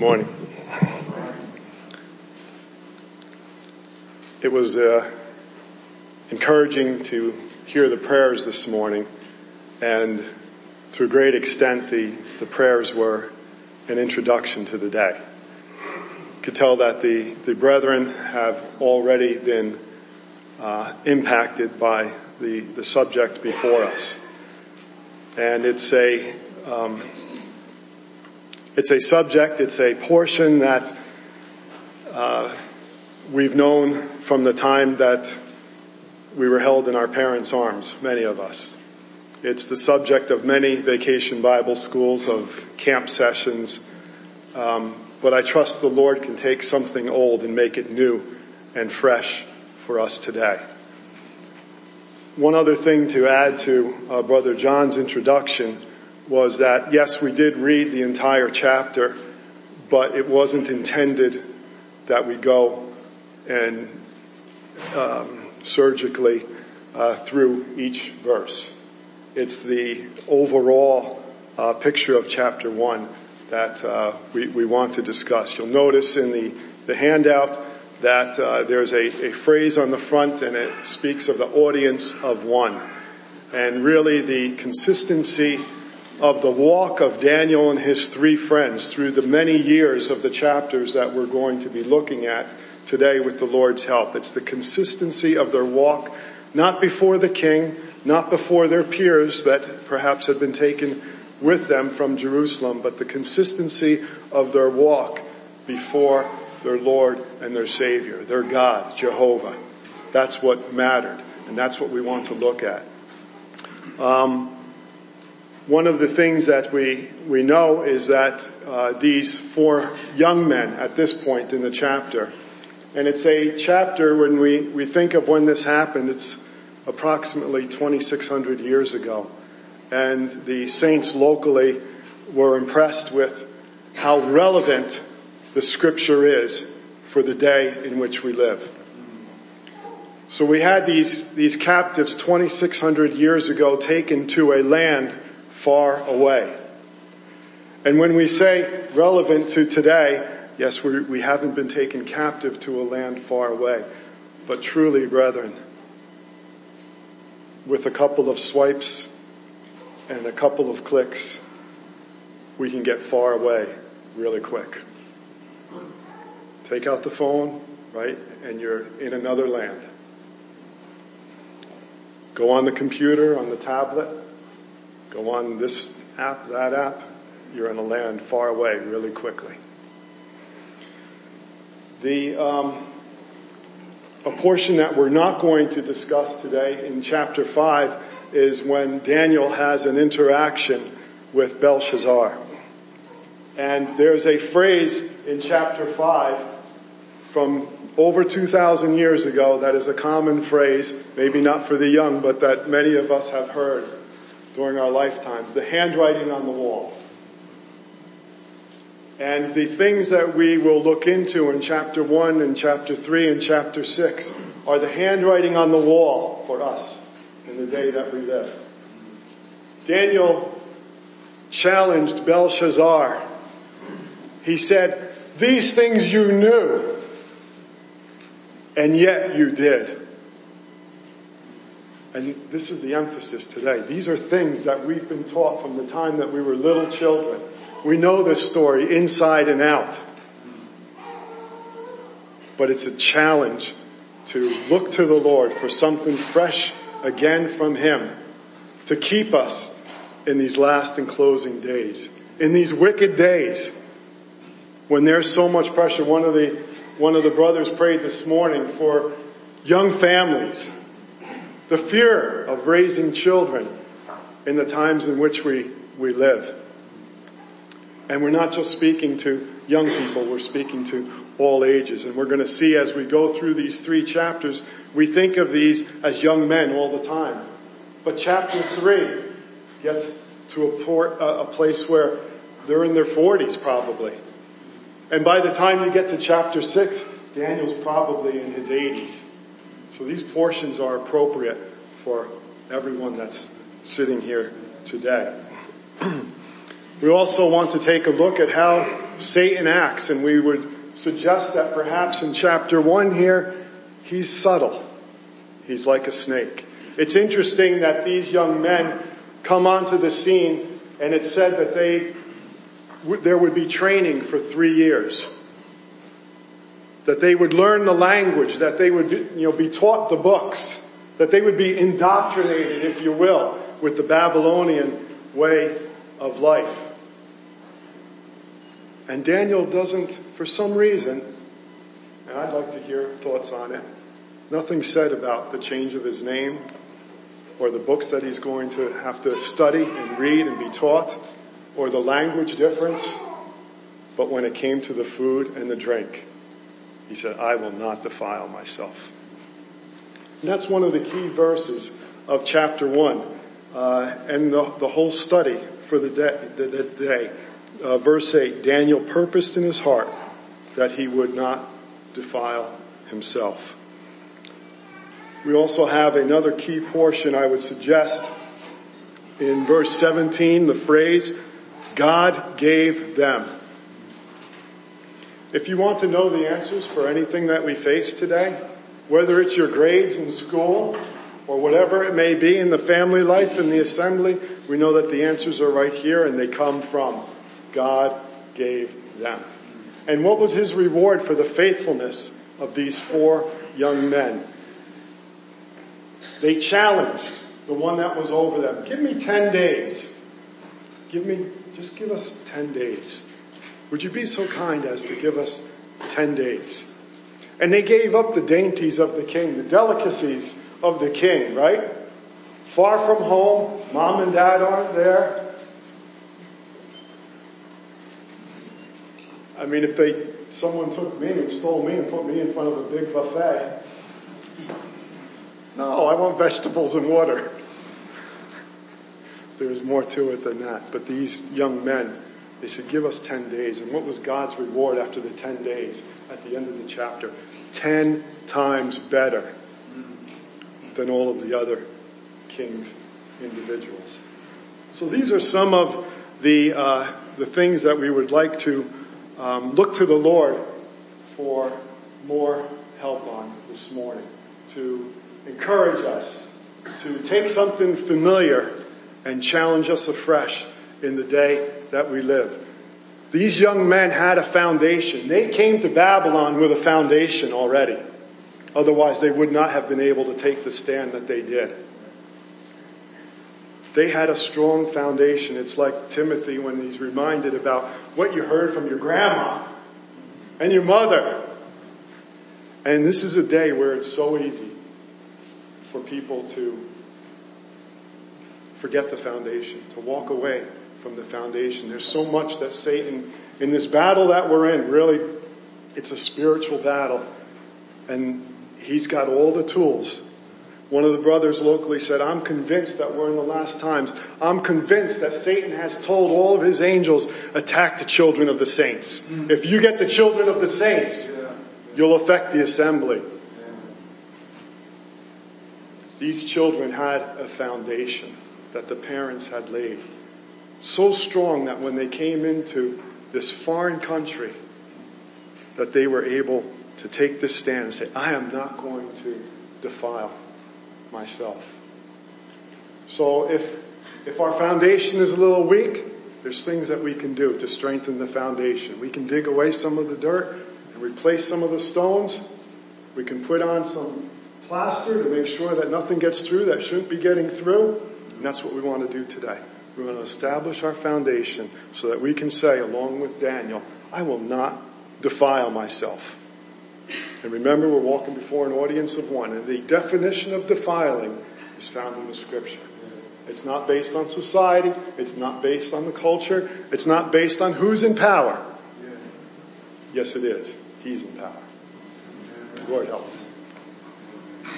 morning. It was encouraging to hear the prayers this morning, and to a great extent the prayers were an introduction to the day. You could tell that the brethren have already been impacted by the subject before us. And it's a subject, it's a portion that we've known from the time that we were held in our parents' arms, many of us. It's the subject of many vacation Bible schools, of camp sessions, but I trust the Lord can take something old and make it new and fresh for us today. One other thing to add to Brother John's introduction was that, yes, we did read the entire chapter, but it wasn't intended that we go and surgically through each verse. It's the overall picture of chapter 1 that we want to discuss. You'll notice in the handout that there's a phrase on the front, and it speaks of the audience of one. And really the consistency of the walk of Daniel and his three friends through the many years of the chapters that we're going to be looking at today with the Lord's help. It's the consistency of their walk, not before the king, not before their peers that perhaps had been taken with them from Jerusalem, but the consistency of their walk before their Lord and their Savior, their God, Jehovah. That's what mattered, and that's what we want to look at. One of the things that we know is that these four young men at this point in the chapter, and it's a chapter when we think of when this happened, it's approximately 2,600 years ago. And the saints locally were impressed with how relevant the scripture is for the day in which we live. So we had these captives 2,600 years ago taken to a land far away. And when we say relevant to today, yes, we haven't been taken captive to a land far away. But truly, brethren, with a couple of swipes and a couple of clicks, we can get far away really quick. Take out the phone, right, and you're in another land. Go on the computer, on the tablet, go on this app, that app, you're in a land far away really quickly. A portion that we're not going to discuss today in chapter 5 is when Daniel has an interaction with Belshazzar. And there's a phrase in chapter 5 from over 2,000 years ago that is a common phrase, maybe not for the young, but that many of us have heard during our lifetimes, the handwriting on the wall. And the things that we will look into in chapter 1 and chapter 3 and chapter 6 are the handwriting on the wall for us in the day that we live. Daniel challenged Belshazzar. He said, "These things you knew, and yet you did." And this is the emphasis today. These are things that we've been taught from the time that we were little children. We know this story inside and out. But it's a challenge to look to the Lord for something fresh again from Him, to keep us in these last and closing days, in these wicked days when there's so much pressure. One of the brothers prayed this morning for young families, the fear of raising children in the times in which we live. And we're not just speaking to young people, we're speaking to all ages. And we're going to see as we go through these 3 chapters, we think of these as young men all the time. But chapter 3 gets to a place where they're in their 40s probably. And by the time you get to chapter 6, Daniel's probably in his 80s. So these portions are appropriate for everyone that's sitting here today. We also want to take a look at how Satan acts, and we would suggest that perhaps in chapter 1 here, he's subtle. He's like a snake. It's interesting that these young men come onto the scene, and it said that there would be training for 3 years. That they would learn the language, that they would be taught the books, that they would be indoctrinated, if you will, with the Babylonian way of life. And Daniel doesn't, for some reason, and I'd like to hear thoughts on it, nothing said about the change of his name or the books that he's going to have to study and read and be taught or the language difference. But when it came to the food and the drink, he said, I will not defile myself. And that's one of the key verses of chapter 1 and the whole study for the day. Verse 8, Daniel purposed in his heart that he would not defile himself. We also have another key portion I would suggest in verse 17, the phrase, God gave them. If you want to know the answers for anything that we face today, whether it's your grades in school or whatever it may be in the family life, in the assembly, we know that the answers are right here and they come from God gave them. And what was his reward for the faithfulness of these 4 young men? They challenged the one that was over them. Give me 10 days. Just give us 10 days. Would you be so kind as to give us 10 days? And they gave up the dainties of the king, the delicacies of the king, right? Far from home, mom and dad aren't there. I mean, if someone took me and stole me and put me in front of a big buffet, no, I want vegetables and water. There's more to it than that. But these young men, they said, give us 10 days. And what was God's reward after the 10 days at the end of the chapter? 10 times better than all of the other king's individuals. So these are some of the things that we would like to look to the Lord for more help on this morning. To encourage us to take something familiar and challenge us afresh in the day that we live. These young men had a foundation. They came to Babylon with a foundation already. Otherwise, they would not have been able to take the stand that they did. They had a strong foundation. It's like Timothy when he's reminded about what you heard from your grandma and your mother. And this is a day where it's so easy for people to forget the foundation, to walk away from the foundation. There's so much that Satan, in this battle that we're in, really, it's a spiritual battle. And he's got all the tools. One of the brothers locally said, I'm convinced that we're in the last times. I'm convinced that Satan has told all of his angels, attack the children of the saints. If you get the children of the saints, you'll affect the assembly. These children had a foundation that the parents had laid. So strong that when they came into this foreign country, that they were able to take this stand and say, I am not going to defile myself. So if our foundation is a little weak, there's things that we can do to strengthen the foundation. We can dig away some of the dirt and replace some of the stones. We can put on some plaster to make sure that nothing gets through that shouldn't be getting through. And that's what we want to do today. We want to establish our foundation so that we can say, along with Daniel, I will not defile myself. And remember, we're walking before an audience of one. And the definition of defiling is found in the scripture. It's not based on society. It's not based on the culture. It's not based on who's in power. Yes, it is. He's in power. Lord help us.